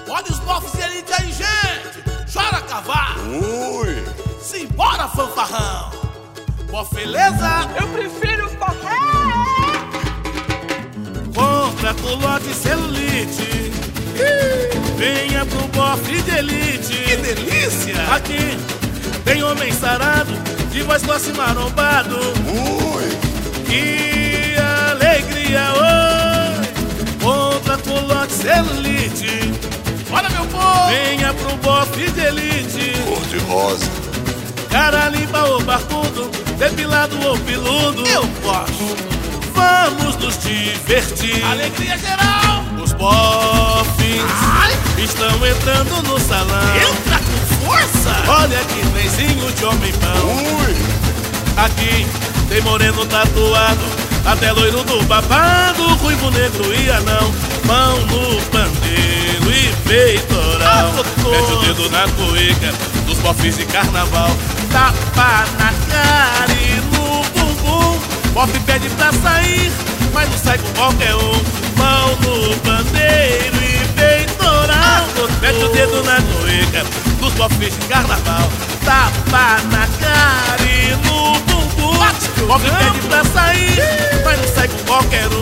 Olha os bofs e elite aí, gente. Chora cavalo. Ui. Simbora, fanfarrão. Bofeleza. Eu prefiro forró. Compra culote e celulite. Venha pro bofe de elite. Que delícia. Aqui tem homem sarado, de voz grossa e marombado. Ui. Que alegria, oi. Compra culote e celulite. Olha, meu povo. Venha pro bofe de elite. Cor de rosa. Cara limpa ou barbudo, depilado ou peludo. Eu gosto. Vamos nos divertir. Alegria geral. Os bofs estão entrando no salão. Entra com força. Olha que trenzinho de homem-pão. Ui. Aqui tem moreno tatuado, até loiro do babado, ruivo, negro e anão. Mão no pandeiro e peitoral. Mete o dedo na cueca dos bofs de carnaval. Tapa na cara e no bumbum. Bofe pede pra sair, mas não sai com qualquer um. Mão no pandeiro e peitoral. Mete o dedo na cueca dos bofs de carnaval. Tapa na cara e no bumbum. Bofe pede pra sair, mas não sai com qualquer um.